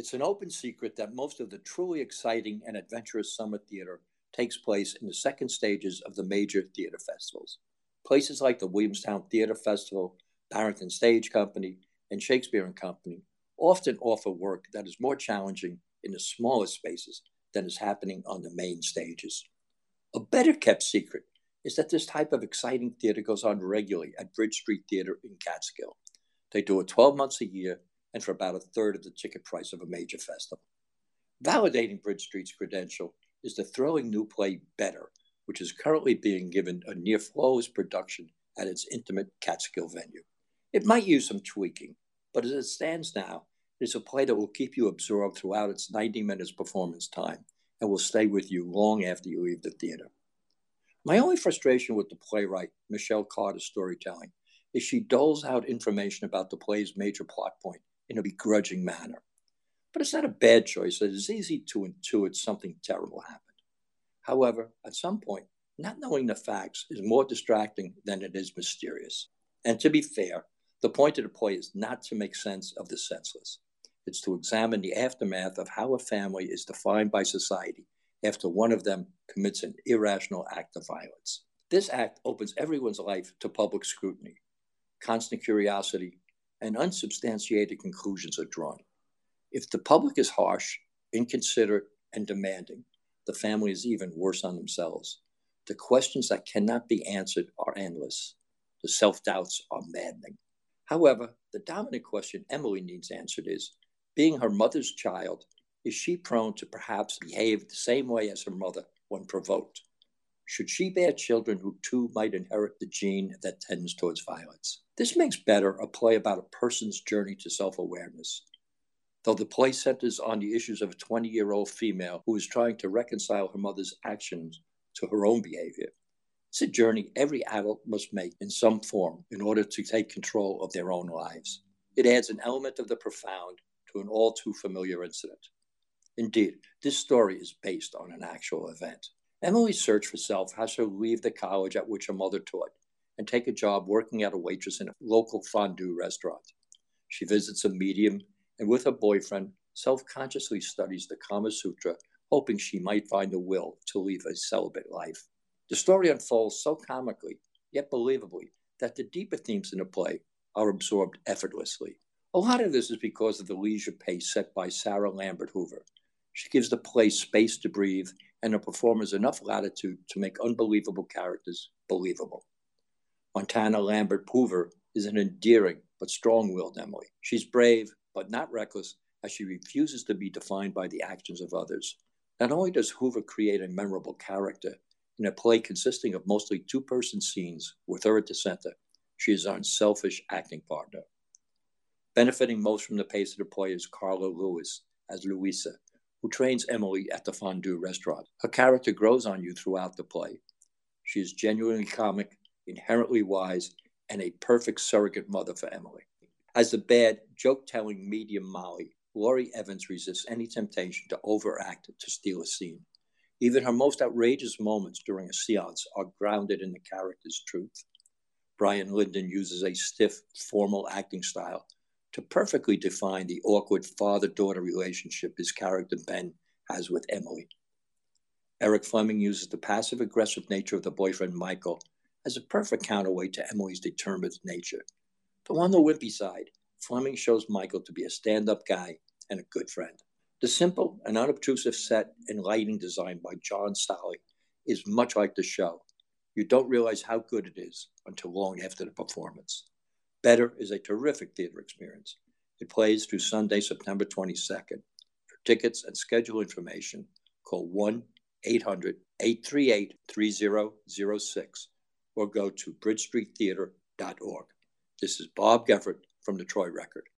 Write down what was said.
It's an open secret that most of the truly exciting and adventurous summer theater takes place in the second stages of the major theater festivals. Places like the Williamstown Theater Festival, Barrington Stage Company, and Shakespeare and Company often offer work that is more challenging in the smaller spaces than is happening on the main stages. A better kept secret is that this type of exciting theater goes on regularly at Bridge Street Theater in Catskill. They do it 12 months a year and for about a third of the ticket price of a major festival. Validating Bridge Street's credential is the thrilling new play Better, which is currently being given a near flawless production at its intimate Catskill venue. It might use some tweaking, but as it stands now, it is a play that will keep you absorbed throughout its 90 minutes performance time and will stay with you long after you leave the theater. My only frustration with the playwright, Michelle Carter's storytelling, is she doles out information about the play's major plot point in a begrudging manner. But it's not a bad choice, as it's easy to intuit something terrible happened. However, at some point, not knowing the facts is more distracting than it is mysterious. And to be fair, the point of the play is not to make sense of the senseless. It's to examine the aftermath of how a family is defined by society after one of them commits an irrational act of violence. This act opens everyone's life to public scrutiny. Constant curiosity and unsubstantiated conclusions are drawn. If the public is harsh, inconsiderate, and demanding, the family is even worse on themselves. The questions that cannot be answered are endless. The self-doubts are maddening. However, the dominant question Emily needs answered is, being her mother's child, is she prone to perhaps behave the same way as her mother when provoked? Should she bear children who too might inherit the gene that tends towards violence? This makes Better a play about a person's journey to self-awareness. Though the play centers on the issues of a 20-year-old female who is trying to reconcile her mother's actions to her own behavior, it's a journey every adult must make in some form in order to take control of their own lives. It adds an element of the profound to an all too familiar incident. Indeed, this story is based on an actual event. Emily's search for self has her leave the college at which her mother taught and take a job working as a waitress in a local fondue restaurant. She visits a medium and with her boyfriend self-consciously studies the Kama Sutra, hoping she might find the will to lead a celibate life. The story unfolds so comically, yet believably, that the deeper themes in the play are absorbed effortlessly. A lot of this is because of the leisure pace set by Sarah Lambert Hoover. She gives the play space to breathe and the performers enough latitude to make unbelievable characters believable. Montana Lambert Hoover is an endearing but strong-willed Emily. She's brave but not reckless, as she refuses to be defined by the actions of others. Not only does Hoover create a memorable character, in a play consisting of mostly two-person scenes with her at the center, she is our unselfish acting partner. Benefiting most from the pace of the play is Carla Lewis as Louisa, who trains Emily at the fondue restaurant. Her character grows on you throughout the play. She is genuinely comic, inherently wise, and a perfect surrogate mother for Emily. As the bad, joke-telling medium Molly, Laurie Evans resists any temptation to overact to steal a scene. Even her most outrageous moments during a seance are grounded in the character's truth. Brian Linden uses a stiff, formal acting style to perfectly define the awkward father-daughter relationship his character Ben has with Emily. Eric Fleming uses the passive-aggressive nature of the boyfriend Michael as a perfect counterweight to Emily's determined nature. Though on the wimpy side, Fleming shows Michael to be a stand-up guy and a good friend. The simple and unobtrusive set and lighting design by John Solly is much like the show. You don't realize how good it is until long after the performance. Better is a terrific theater experience. It plays through Sunday, September 22nd. For tickets and schedule information, call 1-800-838-3006 or go to bridgestreettheater.org. This is Bob Geffert from the Troy Record.